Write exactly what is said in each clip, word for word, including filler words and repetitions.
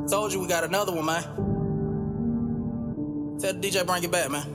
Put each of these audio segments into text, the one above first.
Told you we got another one, man. Tell the D J bring it back, man.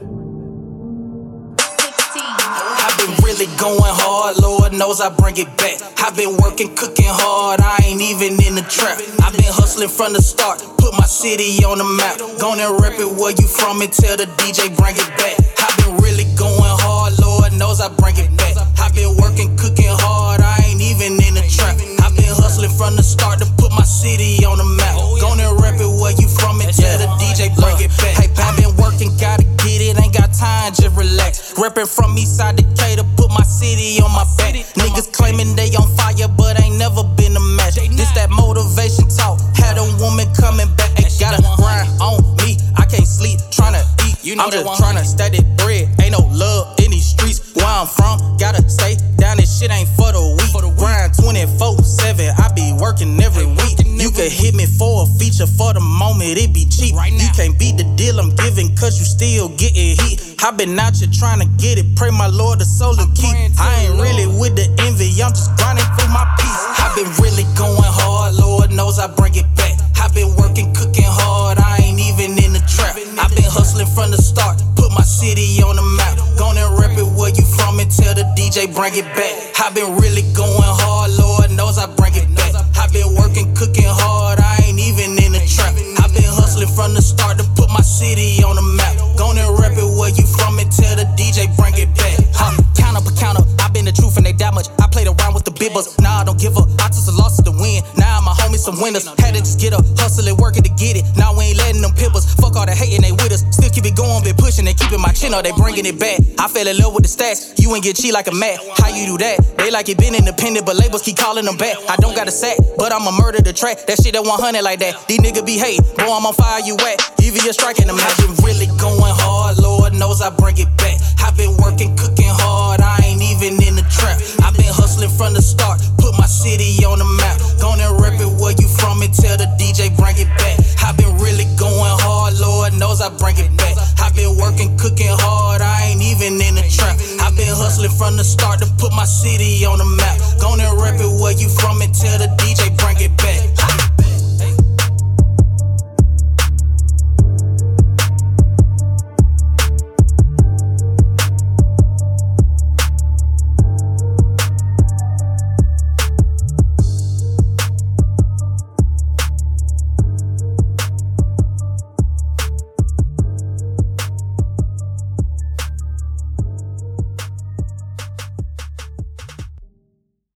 I've been really going hard, Lord knows I bring it back. I've been working, cooking hard, I ain't even in the trap. I've been hustling from the start, put my city on the map. Gonna rep it where you from and tell the D J bring it back. I've been really going hard, Lord knows I bring it back. I've been working, cooking hard, I ain't even in the trap. I've been hustling from the start to put my city on the map. Gonna rep it where you from and tell the D J bring it back. Hey, I've been working, gotta get it, ain't got time, just relax. Reppin' from Eastside Decatur, put my city on my back. Niggas claiming they on fire, but ain't never been a match. This that motivation talk, had a woman coming back. Ay, gotta grind on me, I can't sleep, tryna eat. I'm just tryna stack that bread, ain't no love in these streets. Where I'm from, gotta stay down, this shit ain't for the weak. Grind twenty-four seven, I be working every week. You can hit me for a feature, for the moment it be cheap. You can't beat the deal I'm giving, cause you still getting heat. I been out here trying to get it, pray my Lord the soul and keep. I ain't really with the envy, I'm just grinding for my peace. I been really going hard, Lord knows I bring it back. I been working, cooking hard, I ain't even in the trap. I been hustling from the start, put my city on the map. Gonna rep it where you from and tell the D J bring it back. I been really going hard, Lord knows I bring it back. I been working, cooking hard, I ain't even in the trap. I been hustling from the start to put my city on the map. Gonna rep it where you from and tell the D J bring it back. Huh, count up a count up, I been the truth and they that much. I played around with the big bucks, nah I don't give up. I took some losses to win, now my homies some winners. Had to just get up, hustling, working to get it. Now we ain't letting them pippers, fuck all the hating they with us. Still keep it going, been pushing and keeping my chin up, they bringing it back. I fell in love with the stats, you ain't get cheat like a mat. How you do that? They like it been independent, but labels keep calling them back. I don't got a sack, but I'ma murder the track. That shit at one hundred like that. These niggas be hate, boy I'm on fire, you wet. Even you're striking them. I been really going hard, Lord knows I bring it back. I been working, cooking hard, I ain't even in the trap. I been hustling from the start, put my city on the map. Gonna rep it where you from and tell the D J bring it back. I been really going hard, Lord knows I bring it back. I been working, cooking hard, I ain't even in the trap. I been hustling from the start to put my city on the map. Gonna rep it where you from and tell the D J